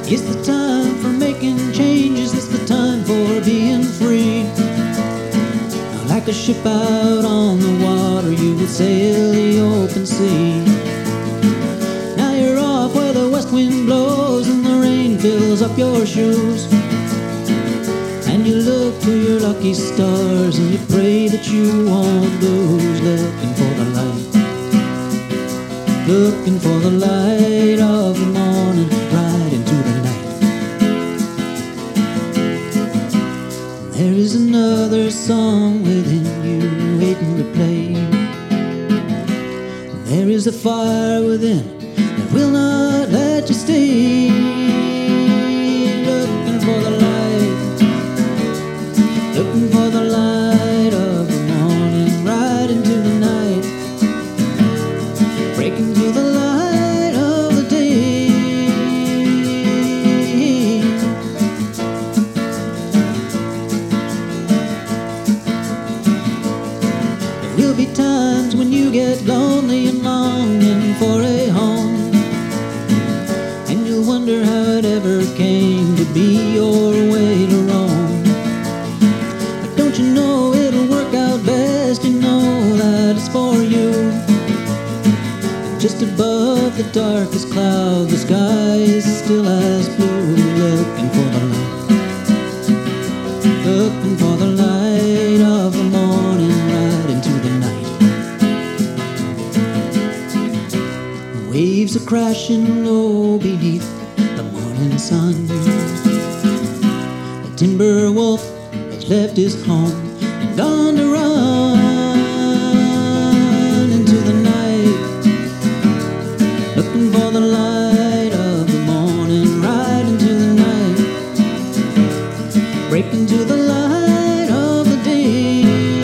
It's the time for making changes, it's the time for being free. Like a ship out on the water, you will sail the open sea. Now you're off where the west wind blows and the rain fills up your shoes. And you look to your lucky stars and you pray that you won't lose. Looking for the light, looking for the light of the morning, right into the night. There is another song within you waiting to play. There is a fire within that will not let you stay. Looking for the light, looking for the light of the morning, right into the night, breaking through the light of the day. There will be times when you get lonely and longing for a home, and you'll wonder how it ever came to be your way to roam. But don't you know it'll work out best? You know that it's for you. Just above the darkest cloud, the sky is still as blue. Looking for the light, looking for the light of the morning, right into the night. Waves are crashing low beneath the morning sun. The timber wolf has left his home and gone to run into the night, looking for the light of the morning, right into the night, breaking to the light of the day.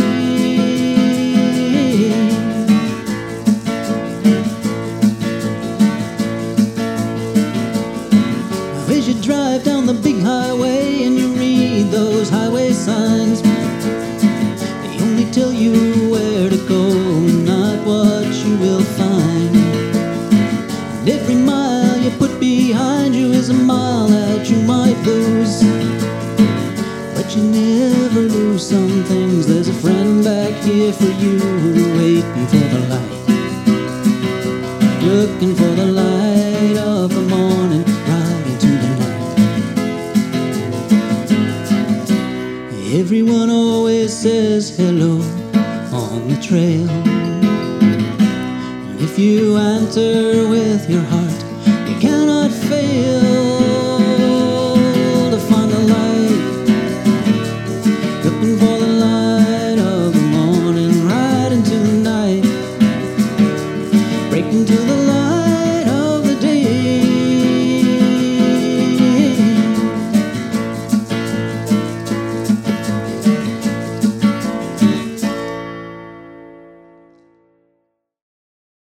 As you drive down the big highway and you read those highway signs, they only tell you where to go, not what you will find. And every mile you put behind you is a mile that you might lose. But you never lose some things, there's a friend back here for you, waiting for the light, looking for the light of the morning, right into the night. Everyone always says hello on the trail, and if you answer with your heart,